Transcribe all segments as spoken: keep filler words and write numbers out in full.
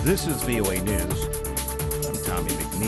This is V O A News. I'm Tommy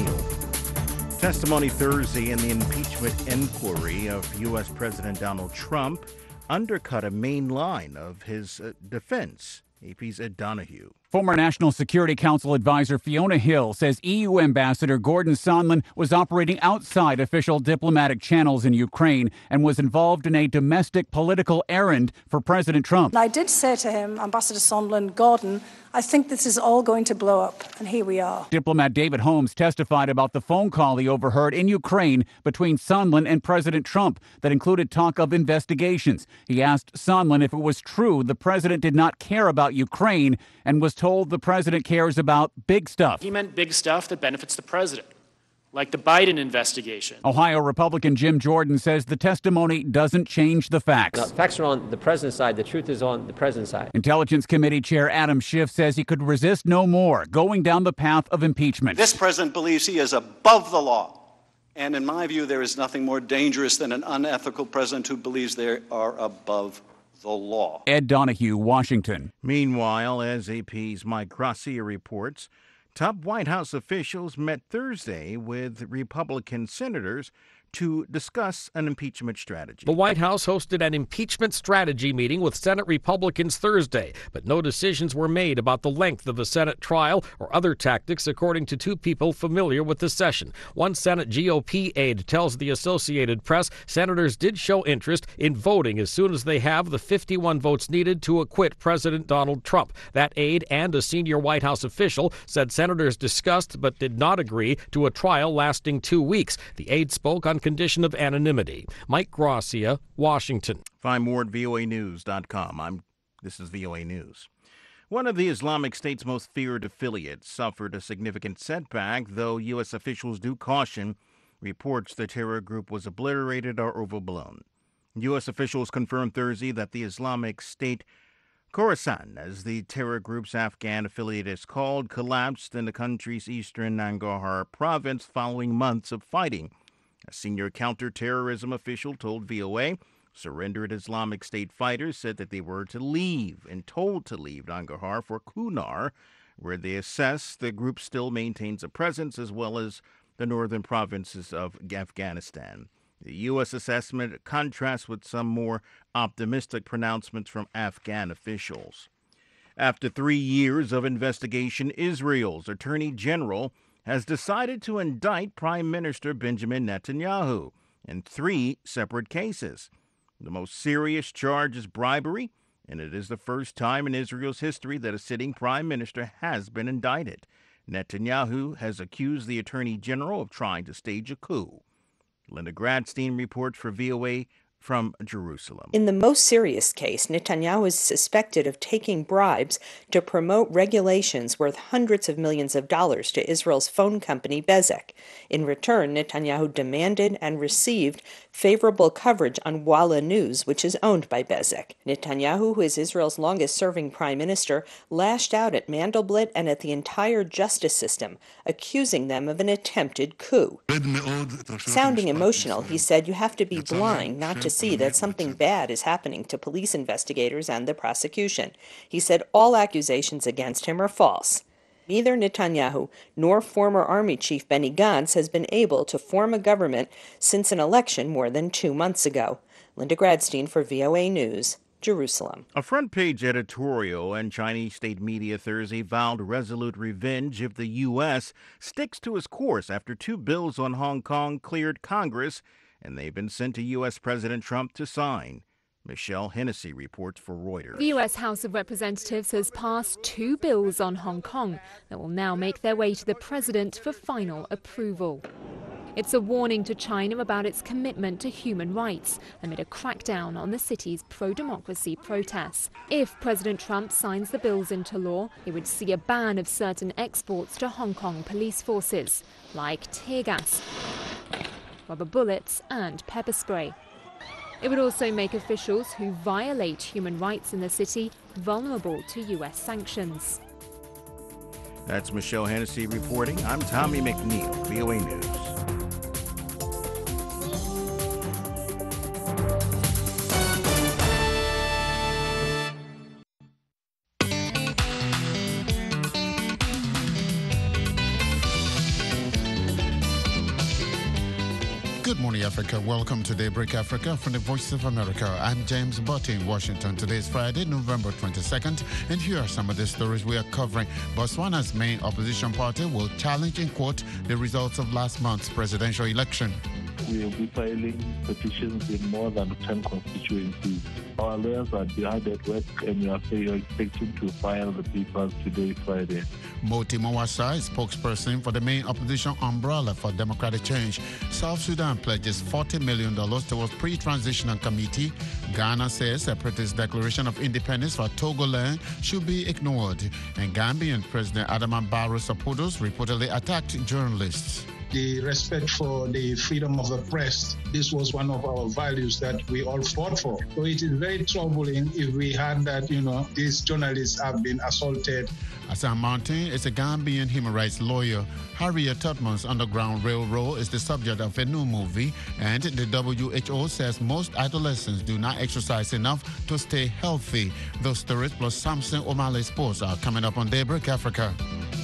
McNeil. Testimony Thursday in the impeachment inquiry of U S. President Donald Trump undercut a main line of his uh, defense. A P's Ed Donahue. Former National Security Council advisor Fiona Hill says E U Ambassador Gordon Sondland was operating outside official diplomatic channels in Ukraine and was involved in a domestic political errand for President Trump. I did say to him, Ambassador Sondland, Gordon, I think this is all going to blow up, and here we are. Diplomat David Holmes testified about the phone call he overheard in Ukraine between Sondland and President Trump that included talk of investigations. He asked Sondland if it was true the president did not care about Ukraine and was told the president cares about big stuff. He meant big stuff that benefits the president, like the Biden investigation. Ohio Republican Jim Jordan says the testimony doesn't change the facts. No, the facts are on the president's side. The truth is on the president's side. Intelligence Committee Chair Adam Schiff says he could resist no more going down the path of impeachment. This president believes he is above the law. And in my view, there is nothing more dangerous than an unethical president who believes they are above the law. Ed Donahue, Washington. Meanwhile, as A P's Mike Gracia reports, top White House officials met Thursday with Republican senators to discuss an impeachment strategy. The White House hosted an impeachment strategy meeting with Senate Republicans Thursday, but no decisions were made about the length of the Senate trial or other tactics, according to two people familiar with the session. One Senate G O P aide tells the Associated Press senators did show interest in voting as soon as they have the fifty-one votes needed to acquit President Donald Trump. That aide and a senior White House official said senators discussed but did not agree to a trial lasting two weeks. The aide spoke on condition of anonymity. Mike Gracia, Washington. Find more at V O A news dot com. I'm, this is V O A News. One of the Islamic State's most feared affiliates suffered a significant setback, though U S officials do caution reports the terror group was obliterated or overblown. U S officials confirmed Thursday that the Islamic State Khorasan, as the terror group's Afghan affiliate is called, collapsed in the country's eastern Nangarhar province following months of fighting. A senior counterterrorism official told V O A surrendered Islamic State fighters said that they were to leave and told to leave Nangarhar for Kunar, where they assess the group still maintains a presence, as well as the northern provinces of Afghanistan. The U S assessment contrasts with some more optimistic pronouncements from Afghan officials. After three years of investigation, Israel's Attorney General has decided to indict Prime Minister Benjamin Netanyahu in three separate cases. The most serious charge is bribery, and it is the first time in Israel's history that a sitting prime minister has been indicted. Netanyahu has accused the Attorney General of trying to stage a coup. Linda Gradstein reports for V O A from Jerusalem. In the most serious case, Netanyahu is suspected of taking bribes to promote regulations worth hundreds of millions of dollars to Israel's phone company Bezeq. In return, Netanyahu demanded and received favorable coverage on Walla News, which is owned by Bezeq. Netanyahu, who is Israel's longest-serving prime minister, lashed out at Mandelblit and at the entire justice system, accusing them of an attempted coup. Sounding emotional, he said, "You have to be blind not to see that something bad is happening to police investigators and the prosecution." He said all accusations against him are false. Neither Netanyahu nor former Army Chief Benny Gantz has been able to form a government since an election more than two months ago. Linda Gradstein for V O A News, Jerusalem. A front-page editorial in Chinese state media Thursday vowed resolute revenge if the U S sticks to its course after two bills on Hong Kong cleared Congress and they've been sent to U S. President Trump to sign. Michelle Hennessy reports for Reuters. The U S. House of Representatives has passed two bills on Hong Kong that will now make their way to the president for final approval. It's a warning to China about its commitment to human rights amid a crackdown on the city's pro-democracy protests. If President Trump signs the bills into law, it would see a ban of certain exports to Hong Kong police forces, like tear gas, rubber bullets and pepper spray. It would also make officials who violate human rights in the city vulnerable to U S sanctions. That's Michelle Hennessy reporting. I'm Tommy McNeil, V O A News. morning, Africa. Welcome to Daybreak Africa from the Voice of America. I'm James Butte in Washington. Today is Friday, November twenty-second, and here are some of the stories we are covering. Botswana's main opposition party will challenge in court the results of last month's presidential election. We will be filing petitions in more than ten constituencies. Our lawyers are hard at work, and we are expecting to file the papers today, Friday. Moti Mawasa is spokesperson for the main opposition umbrella for democratic change. South Sudan pledges forty million dollars towards pre-transitional committee. Ghana says a British declaration of independence for Togoland should be ignored. And Gambian President Adama Barrow supporters reportedly attacked journalists. The respect for the freedom of the press. This was one of our values that we all fought for. So it is very troubling if we had that, you know, these journalists have been assaulted. Hassan Martin is a Gambian human rights lawyer. Harriet Tubman's Underground Railroad is the subject of a new movie, and the W H O says most adolescents do not exercise enough to stay healthy. Those stories plus Samson O'Malley Sports are coming up on Daybreak Africa.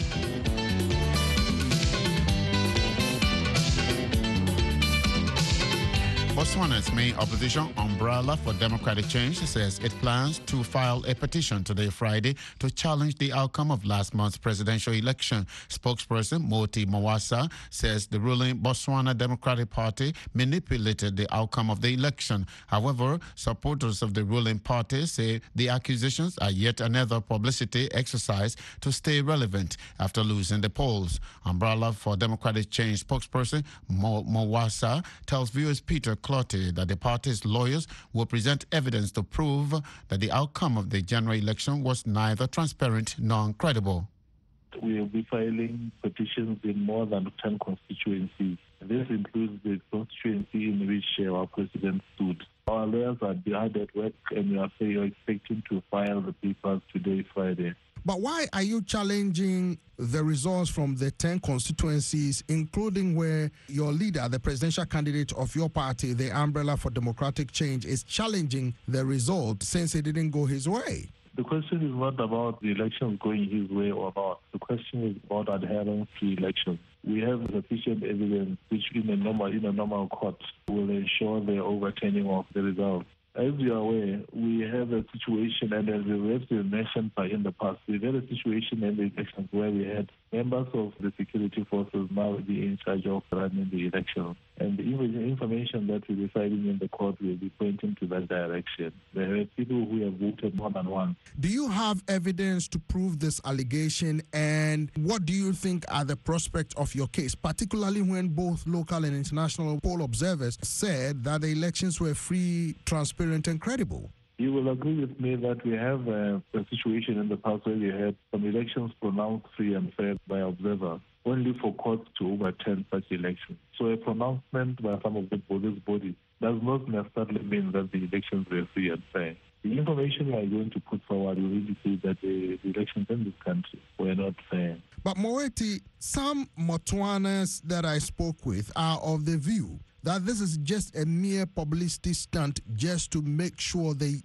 Botswana's main opposition umbrella for democratic change says it plans to file a petition today, Friday, to challenge the outcome of last month's presidential election. Spokesperson Moti Mawasa says the ruling Botswana Democratic Party manipulated the outcome of the election. However, supporters of the ruling party say the accusations are yet another publicity exercise to stay relevant after losing the polls. Umbrella for Democratic Change spokesperson Mo Mawasa tells viewers Peter Clotty that the party's lawyers will present evidence to prove that the outcome of the general election was neither transparent nor credible. We will be filing petitions in more than ten constituencies. This includes the constituency in which our president stood. Our lawyers are hard at work, and we are expecting to file the papers today, Friday. But why are you challenging the results from the ten constituencies, including where your leader, the presidential candidate of your party, the Umbrella for Democratic Change, is challenging the result since it didn't go his way? The question is not about the elections going his way or not. The question is about adherence to elections. We have sufficient evidence which in a normal, in a normal court will ensure the overturning of the results. As you are aware, we have a situation, and as we have mentioned in the past, we've had a situation in the elections where we had members of the security forces now be in charge of running the election. And the information that we're deciding in the court will be pointing to that direction. There are people who have voted more than once. Do you have evidence to prove this allegation, and what do you think are the prospects of your case, particularly when both local and international poll observers said that the elections were free, transparent, and credible? You will agree with me that we have a, a situation in the past where we had some elections pronounced free and fair by observers, only for courts to overturn such elections. So a pronouncement by some of the police bodies does not necessarily mean that the elections were free and fair. The information we are going to put forward will indicate that the, the elections in this country were not fair. But Moeti, some Botswanans that I spoke with are of the view that this is just a mere publicity stunt just to make sure the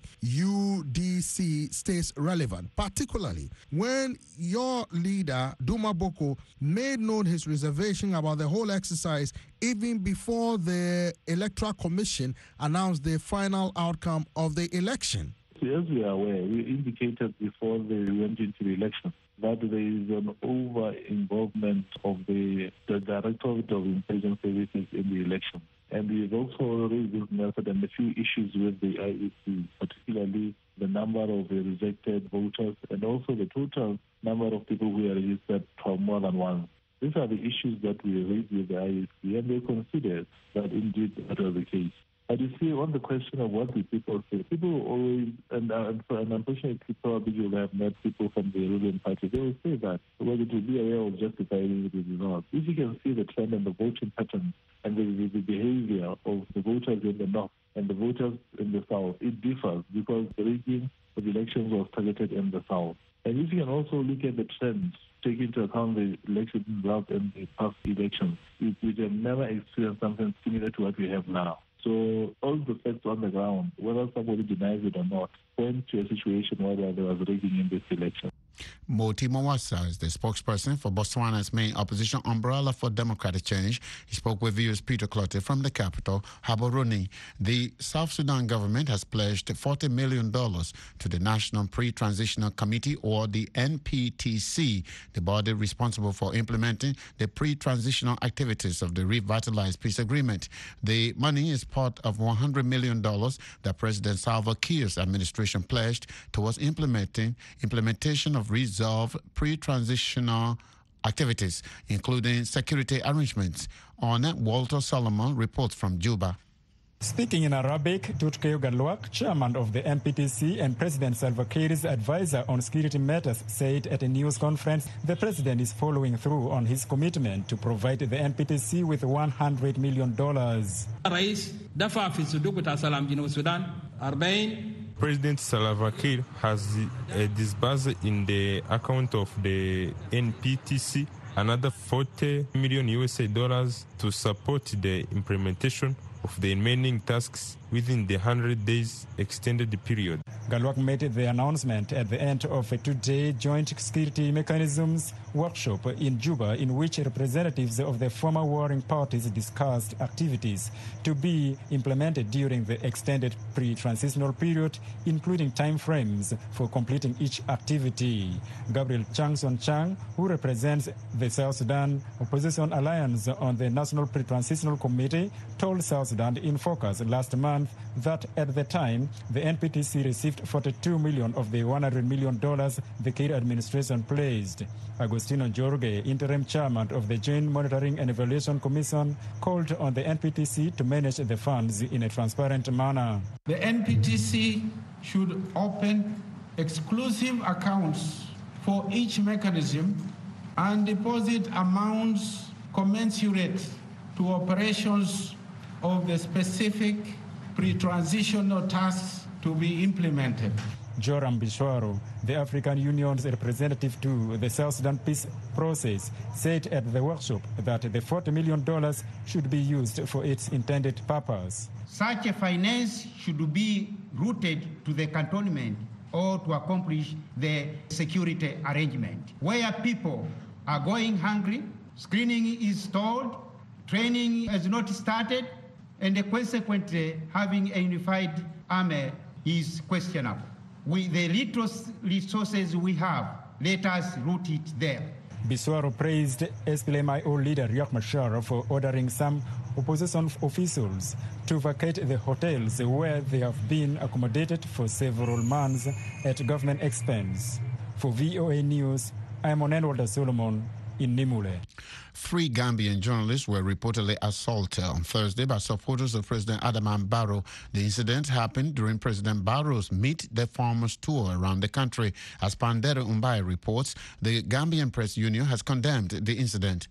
U D C stays relevant, particularly when your leader, Duma Boko, made known his reservation about the whole exercise even before the Electoral Commission announced the final outcome of the election. As we are aware, we indicated before they went into the election that there is an over-involvement of the, the Directorate of Intelligence Services in the election. And we've also raised this method and a few issues with the I E C, particularly the number of rejected voters and also the total number of people who are registered for more than once. These are the issues that we raised with the I E C, and they considered that indeed that was the case. But you see, on the question of what the people say, people always, and, uh, and unfortunately, probably you'll have met people from the ruling party, they will say that whether to be aware of justifying the results. If you can see the trend and the voting pattern and the, the, the behavior of the voters in the north and the voters in the south, it differs because the rigging of elections was targeted in the south. And if you can also look at the trends, take into account the election results and the past elections, we, we have never experienced something similar to what we have now. So all the facts on the ground, whether somebody denies it or not, point to a situation where there was rigging in this election. Moti Mawasa is the spokesperson for Botswana's main opposition umbrella for democratic change. He spoke with viewers Peter Clotte from the capital, Gaborone. The South Sudan government has pledged forty million dollars to the National Pre-Transitional Committee, or the N P T C, the body responsible for implementing the pre-transitional activities of the revitalized peace agreement. The money is part of one hundred million dollars that President Salva Kiir's administration pledged towards implementing implementation of resolve pre-transitional activities, including security arrangements. On Walter Solomon reports from Juba. Speaking in Arabic, Tutkeo Galwak, chairman of the N P T C and President Salva Kiir's advisor on security matters, said at a news conference the president is following through on his commitment to provide the N P T C with one hundred million dollars. President Salva Kiir has uh, disbursed in the account of the N P T C another forty million U S dollars to support the implementation of the remaining tasks within the one hundred days extended period. Galwak made the announcement at the end of a two-day joint security mechanisms workshop in Juba, in which representatives of the former warring parties discussed activities to be implemented during the extended pre-transitional period, including timeframes for completing each activity. Gabriel Changson Chang, who represents the South Sudan Opposition Alliance on the National Pre-Transitional Committee, told South Sudan in Focus last month that at the time the N P T C received forty-two million dollars of the one hundred million dollars the Kiir administration pledged. Agostino Jorge, interim chairman of the Joint Monitoring and Evaluation Commission, called on the N P T C to manage the funds in a transparent manner. The N P T C should open exclusive accounts for each mechanism and deposit amounts commensurate to operations of the specific pre-transitional tasks to be implemented. Joram Bishwaro, the African Union's representative to the South Sudan peace process, said at the workshop that the forty million dollars should be used for its intended purpose. Such a finance should be routed to the cantonment or to accomplish the security arrangement, where people are going hungry, screening is stalled, training has not started, and consequently having a unified army is questionable. With the little resources we have, let us root it there. Biswaro praised S P L M I O leader Riek Machar for ordering some opposition officials to vacate the hotels where they have been accommodated for several months at government expense. For V O A News, I am Onenwalda Solomon in Nimule. Three Gambian journalists were reportedly assaulted on Thursday by supporters of President Adama Barrow. The incident happened during President Barrow's Meet the Farmers tour around the country. As Pandero Umbai reports, the Gambian Press Union has condemned the incident.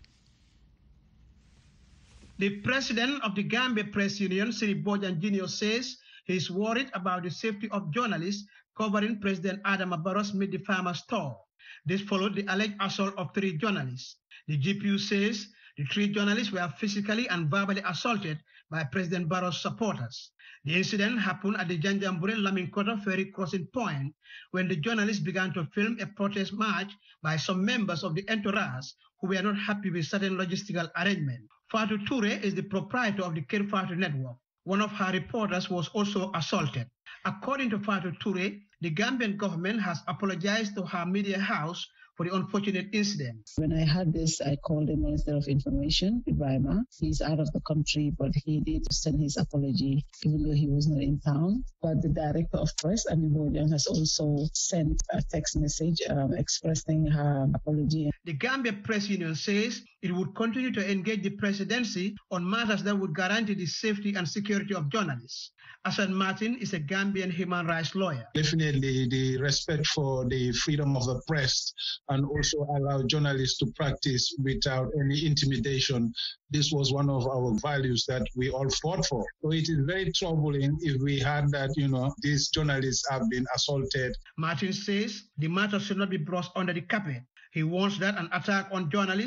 The president of the Gambia Press Union, Siri Bojan Junior, says he is worried about the safety of journalists covering President Adama Barrow's Meet the Farmers tour. This followed the alleged assault of three journalists. The G P U says the three journalists were physically and verbally assaulted by President Barrow's supporters. The incident happened at the Janjambure Laminkota ferry crossing point when the journalists began to film a protest march by some members of the entourage who were not happy with certain logistical arrangements. Fatou Toure is the proprietor of the Kir Fatou network. One of her reporters was also assaulted. According to Fatou Toure, the Gambian government has apologized to her media house for the unfortunate incident. When I heard this, I called the Minister of Information, Ibrahima. He's out of the country, but he did send his apology, even though he was not in town. But the Director of Press, Ami Bojan, has also sent a text message um, expressing her apology. The Gambia Press Union says it would continue to engage the presidency on matters that would guarantee the safety and security of journalists. Hassan Martin is a Gambian human rights lawyer. Definitely the respect for the freedom of the press and also allow journalists to practice without any intimidation. This was one of our values that we all fought for. So it is very troubling if we had that, you know, these journalists have been assaulted. Martin says the matter should not be brushed under the carpet. He warns that an attack on journalists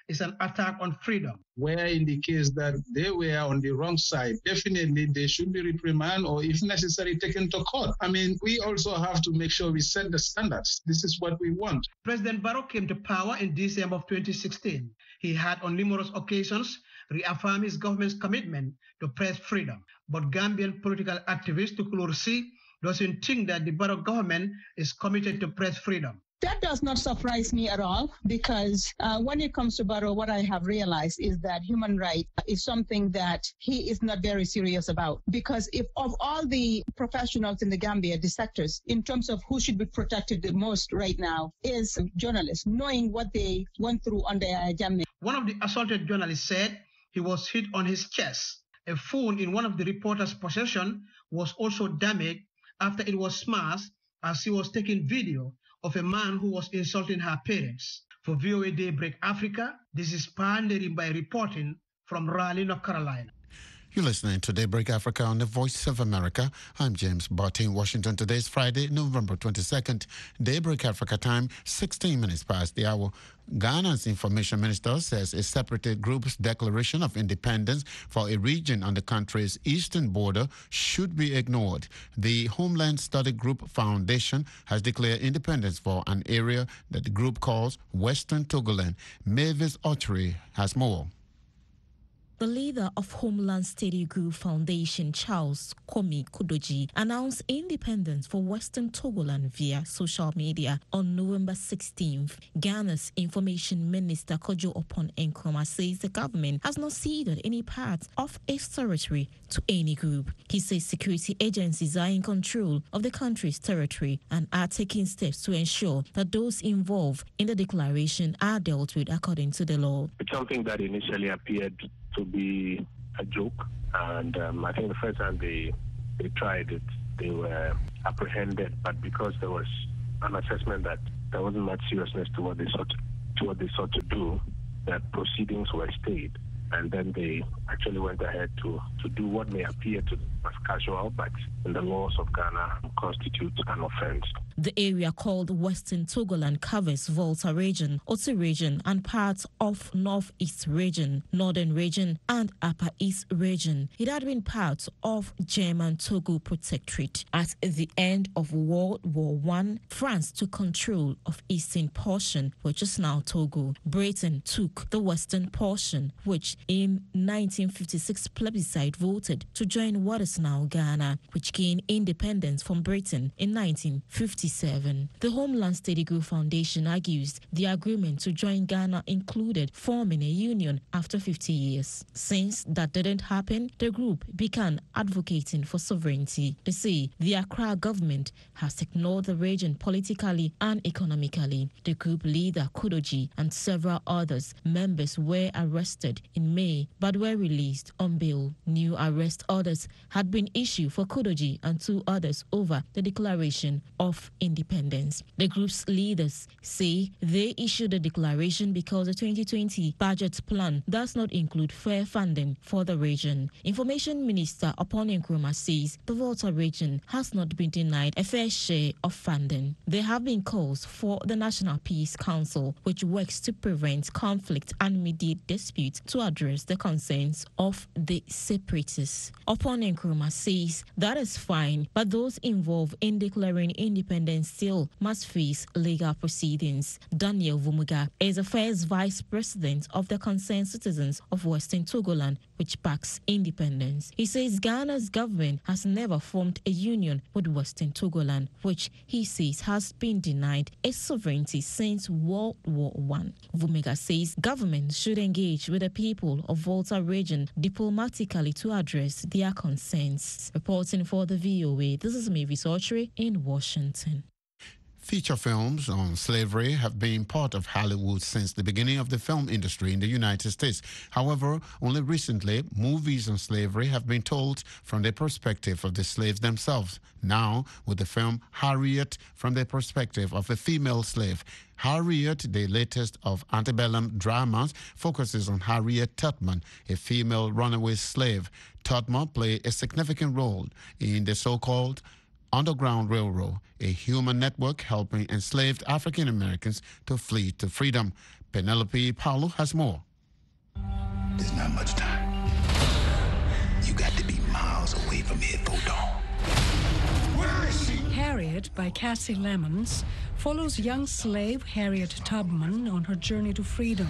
is an attack on freedom. Where in the case that they were on the wrong side, definitely they should be reprimanded or if necessary taken to court. I mean, we also have to make sure we set the standards. This is what we want. President Barrow came to power in December of twenty sixteen. He had on numerous occasions reaffirmed his government's commitment to press freedom. But Gambian political activist Tukulur C doesn't think that the Barrow government is committed to press freedom. That does not surprise me at all, because uh, when it comes to Barrow, what I have realized is that human rights is something that he is not very serious about. Because if of all the professionals in the Gambia, the sectors, in terms of who should be protected the most right now is journalists, knowing what they went through on their journey. One of the assaulted journalists said he was hit on his chest. A phone in one of the reporter's possession was also damaged after it was smashed as he was taking video of a man who was insulting her parents. For V O A Daybreak Africa, this is Pandering by reporting from Raleigh, North Carolina. You're listening to Daybreak Africa on the Voice of America. I'm James Barty in Washington. Today's Friday, November twenty-second. Daybreak Africa time, sixteen minutes past the hour. Ghana's information minister says a separatist group's declaration of independence for a region on the country's eastern border should be ignored. The Homeland Study Group Foundation has declared independence for an area that the group calls Western Togoland. Mavis Ottery has more. The leader of Homeland Study Group Foundation, Charles Komi Kudoji, announced independence for Western Togoland via social media on November sixteenth. Ghana's Information Minister Kojo Oppong Nkrumah says the government has not ceded any part of its territory to any group. He says security agencies are in control of the country's territory and are taking steps to ensure that those involved in the declaration are dealt with according to the law. It's something that initially appeared to be a joke, and um, I think the first time they they tried it, they were apprehended, but because there was an assessment that there wasn't much seriousness to what they sought to what they sought to do, that proceedings were stayed, and then they actually went ahead to, to do what may appear to as casual, but in the laws of Ghana constitutes an offense. The area called Western Togoland covers Volta region, Oti region, and parts of Northeast region, Northern region, and Upper East region. It had been part of German Togo Protectorate. At the end of World War One, France took control of eastern portion, which is now Togo. Britain took the western portion, which in nineteen fifty-six plebiscite voted to join what is now Ghana, which gained independence from Britain in nineteen fifty-seven. The Homeland Study Group Foundation argues the agreement to join Ghana included forming a union after fifty years. Since that didn't happen, the group began advocating for sovereignty. They say the Accra government has ignored the region politically and economically. The group leader, Kudoji, and several others members were arrested in May but were released on bail. New arrest orders had been issued for Kudoji and two others over the declaration of independence. The group's leaders say they issued a declaration because the twenty twenty budget plan does not include fair funding for the region. Information Minister Oppong Nkrumah says the Volta region has not been denied a fair share of funding. There have been calls for the National Peace Council, which works to prevent conflict and mediate disputes, to address the concerns of the separatists. Oppong Nkrumah says that is fine, but those involved in declaring independence still must face legal proceedings. Daniel Vumuga is the first vice president of the Concerned Citizens of Western Togoland, which backs independence. He says Ghana's government has never formed a union with Western Togoland, which he says has been denied its sovereignty since World War One. Vumuga says government should engage with the people of Volta region diplomatically to address their concerns. Reporting for the V O A, this is Mavis Ottery in Washington. Feature films on slavery have been part of Hollywood since the beginning of the film industry in the United States. However, only recently, movies on slavery have been told from the perspective of the slaves themselves. Now, with the film Harriet from the perspective of a female slave. Harriet, the latest of antebellum dramas, focuses on Harriet Tubman, a female runaway slave. Tubman played a significant role in the so-called Underground Railroad, a human network helping enslaved African Americans to flee to freedom. Penelope Paulo has more. There's not much time. You got to be miles away from here for dawn. Where is she? Harriet by Cassie Lemons follows young slave Harriet Tubman on her journey to freedom.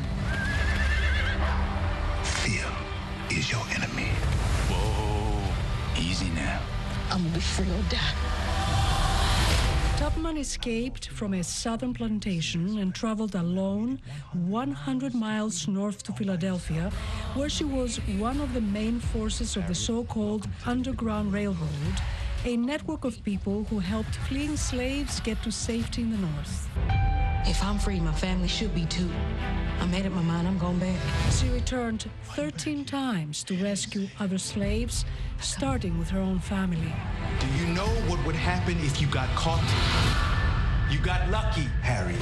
Fear is your enemy. Whoa, easy now. I'm gonna be free or die. Tubman escaped from a southern plantation and traveled alone one hundred miles north to Philadelphia, where she was one of the main forces of the so-called Underground Railroad, a network of people who helped fleeing slaves get to safety in the North. If I'm free, my family should be too. I made up my mind, I'm going back. She returned thirteen times to rescue other slaves, starting with her own family. Do you know what would happen if you got caught? You got lucky, Harriet.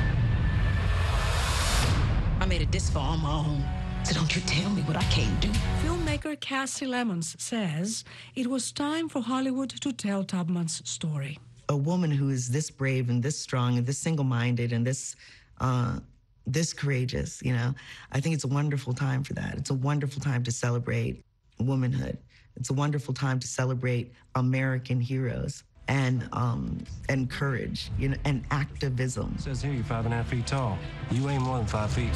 I made it this far on my own, so don't you tell me what I can't do. Filmmaker Cassie Lemons says it was time for Hollywood to tell Tubman's story. A woman who is this brave and this strong and this single-minded and this uh, this courageous, you know, I think it's a wonderful time for that. It's a wonderful time to celebrate womanhood. It's a wonderful time to celebrate American heroes and um, and courage, you know, and activism. It says here you're five and a half feet tall. You ain't more than five feet.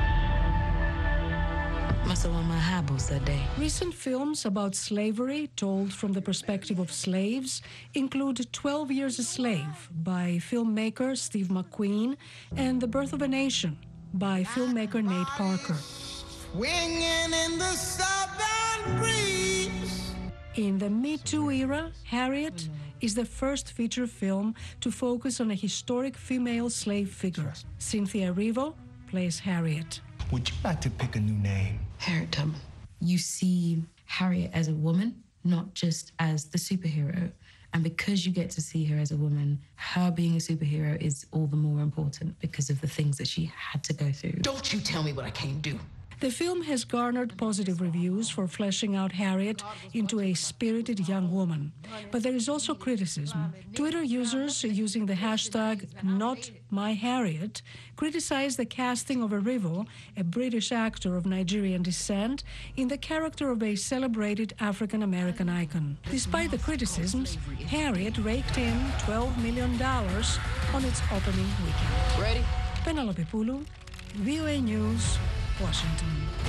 Must have won my high boots that day. Recent films about slavery told from the perspective of slaves include twelve Years a Slave by filmmaker Steve McQueen and The Birth of a Nation by filmmaker Nate Parker. Swinging in the southern breeze. In the Me Too era, Harriet is the first feature film to focus on a historic female slave figure. Cynthia Erivo plays Harriet. Would you like to pick a new name? Harriet Tubman. You see Harriet as a woman, not just as the superhero. And because you get to see her as a woman, her being a superhero is all the more important because of the things that she had to go through. Don't you tell me what I can't do. The film has garnered positive reviews for fleshing out Harriet into a spirited young woman. But there is also criticism. Twitter users using the hashtag NotMyHarriet criticize the casting of Erivo, a British actor of Nigerian descent, in the character of a celebrated African-American icon. Despite the criticisms, Harriet raked in twelve million dollars on its opening weekend. Ready? Penelope Pulu, V O A News, Washington.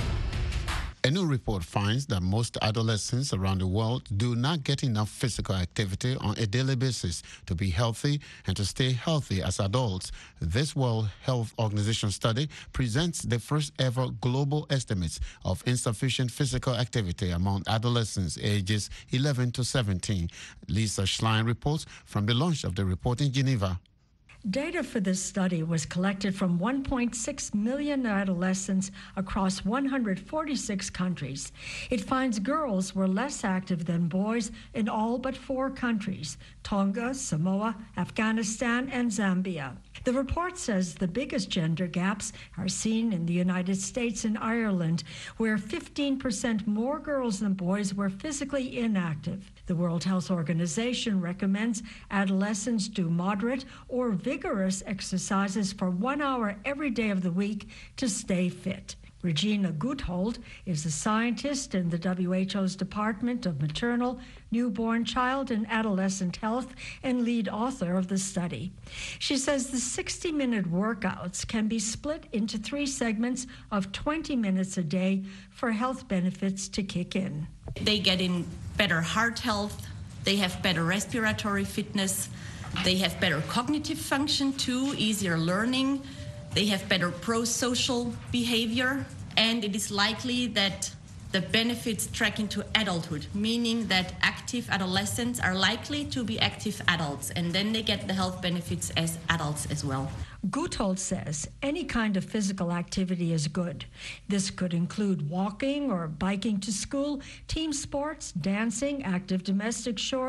A new report finds that most adolescents around the world do not get enough physical activity on a daily basis to be healthy and to stay healthy as adults. This World Health Organization study presents the first ever global estimates of insufficient physical activity among adolescents ages eleven to seventeen. Lisa Schlein reports from the launch of the report in Geneva. Data for this study was collected from one point six million adolescents across one hundred forty-six countries. It finds girls were less active than boys in all but four countries: Tonga, Samoa, Afghanistan, and Zambia. The report says the biggest gender gaps are seen in the United States and Ireland, where fifteen percent more girls than boys were physically inactive. The World Health Organization recommends adolescents do moderate or vigorous exercises for one hour every day of the week to stay fit. Regina Guthold is a scientist in the W H O's Department of Maternal, Newborn, Child, and Adolescent Health and lead author of the study. She says the sixty-minute workouts can be split into three segments of twenty minutes a day for health benefits to kick in. They get in better heart health, they have better respiratory fitness, they have better cognitive function too, easier learning, they have better pro-social behavior, and it is likely that the benefits track into adulthood, meaning that active adolescents are likely to be active adults, and then they get the health benefits as adults as well. Guthold says any kind of physical activity is good. This could include walking or biking to school, team sports, dancing, active domestic chores,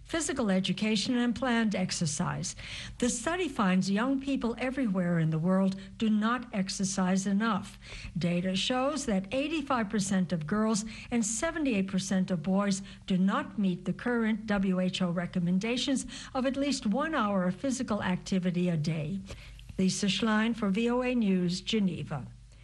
physical education, and planned exercise. The study finds young people everywhere in the world do not exercise enough. Data shows that eighty-five percent of girls and seventy-eight percent of boys do not meet the current W H O recommendations of at least one hour of physical activity a day. Lisa Schlein for V O A News, Geneva.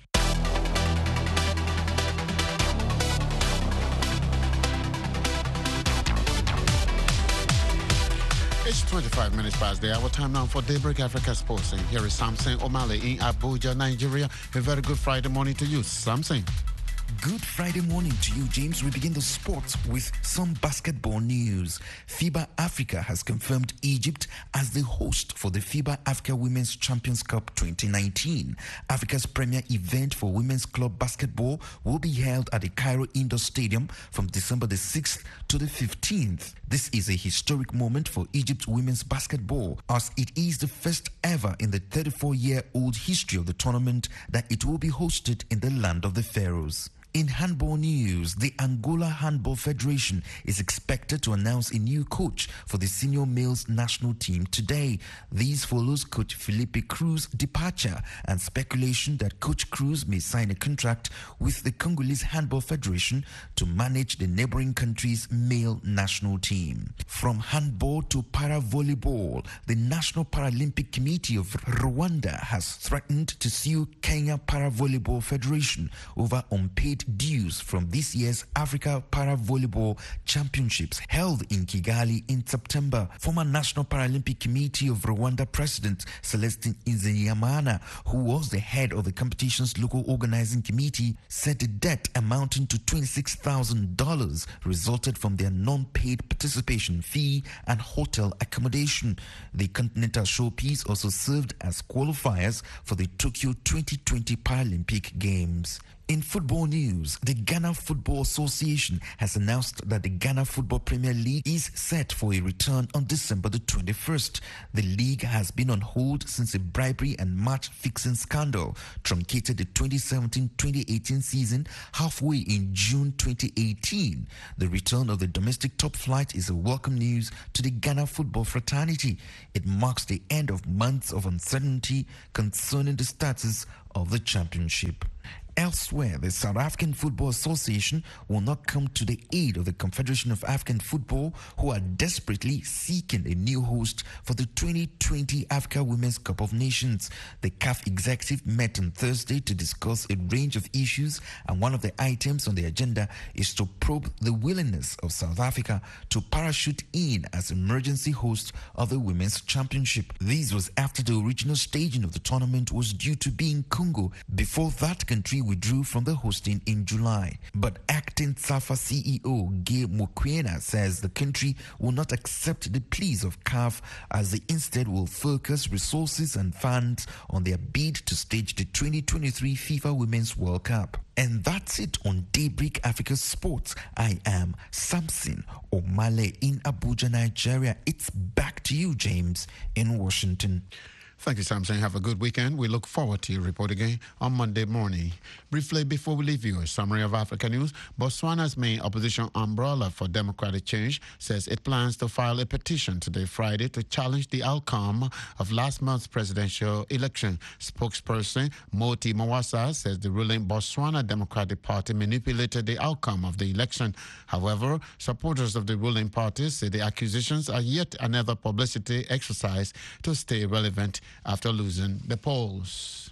It's twenty-five minutes past the hour. Time now for Daybreak Africa Sports. And here is Samson Omale in Abuja, Nigeria. A very good Friday morning to you, Samson. Good Friday morning to you, James. We begin the sports with some basketball news. FIBA Africa has confirmed Egypt as the host for the FIBA Africa Women's Champions Cup twenty nineteen. Africa's premier event for women's club basketball will be held at the Cairo Indoor Stadium from December the sixth to the fifteenth. This is a historic moment for Egypt women's basketball, as it is the first ever in the thirty-four-year-old history of the tournament that it will be hosted in the land of the Pharaohs. In handball news, the Angola Handball Federation is expected to announce a new coach for the senior males national team today. This follows coach Felipe Cruz's departure and speculation that Coach Cruz may sign a contract with the Congolese Handball Federation to manage the neighboring country's male national team. From handball to para-volleyball, the National Paralympic Committee of Rwanda has threatened to sue Kenya Para-Volleyball Federation over unpaid dues from this year's Africa Para-Volleyball Championships held in Kigali in September. Former National Paralympic Committee of Rwanda President Celestine Nzeyimana, who was the head of the competition's local organizing committee, said the debt amounting to twenty-six thousand dollars resulted from their non-paid participation fee and hotel accommodation. The Continental Showpiece also served as qualifiers for the Tokyo twenty twenty Paralympic Games. In football news, the Ghana Football Association has announced that the Ghana Football Premier League is set for a return on December the twenty-first. The league has been on hold since a bribery and match fixing scandal truncated the twenty seventeen twenty eighteen season halfway in June twenty eighteen. The return of the domestic top flight is a welcome news to the Ghana football fraternity. It marks the end of months of uncertainty concerning the status of the championship. Elsewhere, the South African Football Association will not come to the aid of the Confederation of African Football, who are desperately seeking a new host for the twenty twenty Africa Women's Cup of Nations. The C A F executive met on Thursday to discuss a range of issues, and one of the items on the agenda is to probe the willingness of South Africa to parachute in as emergency host of the Women's Championship. This was after the original staging of the tournament was due to be in Congo. Before that, country withdrew from the hosting in July. But acting SAFA C E O Guy Mokoena says the country will not accept the pleas of C A F, as they instead will focus resources and funds on their bid to stage the twenty twenty-three FIFA Women's World Cup. And that's it on Daybreak Africa Sports. I am Samson Omale in Abuja, Nigeria. It's back to you, James, in Washington. Thank you, Samson. Have a good weekend. We look forward to your report again on Monday morning. Briefly, before we leave you, a summary of Africa news. Botswana's main opposition umbrella for democratic change says it plans to file a petition today, Friday, to challenge the outcome of last month's presidential election. Spokesperson Moti Mawasa says the ruling Botswana Democratic Party manipulated the outcome of the election. However, supporters of the ruling party say the accusations are yet another publicity exercise to stay relevant after losing the polls.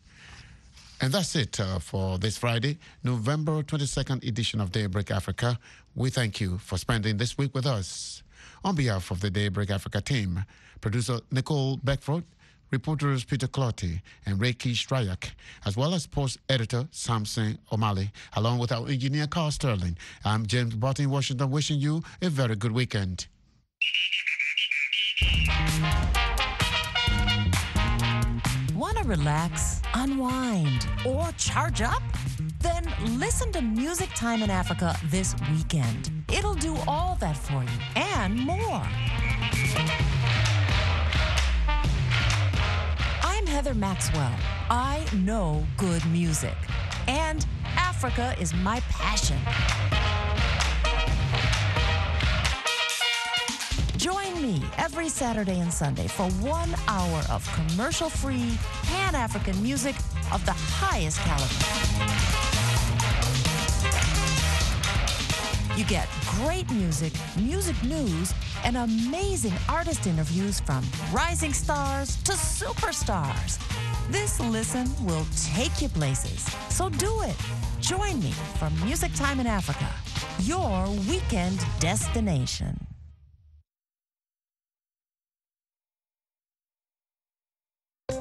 And that's it uh, for this Friday, November twenty-second edition of Daybreak Africa. We thank you for spending this week with us. On behalf of the Daybreak Africa team, producer Nicole Beckford, reporters Peter Clotty and Reiki Strayak, as well as sports editor Samson Omale, along with our engineer Carl Sterling, I'm James Barton in Washington, wishing you a very good weekend. Want to relax, unwind, or charge up? Then listen to Music Time in Africa this weekend. It'll do all that for you and more. I'm Heather Maxwell. I know good music, and Africa is my passion. Join me every Saturday and Sunday for one hour of commercial-free, Pan-African music of the highest caliber. You get great music, music news, and amazing artist interviews from rising stars to superstars. This listen will take you places. So do it. Join me for Music Time in Africa, your weekend destination.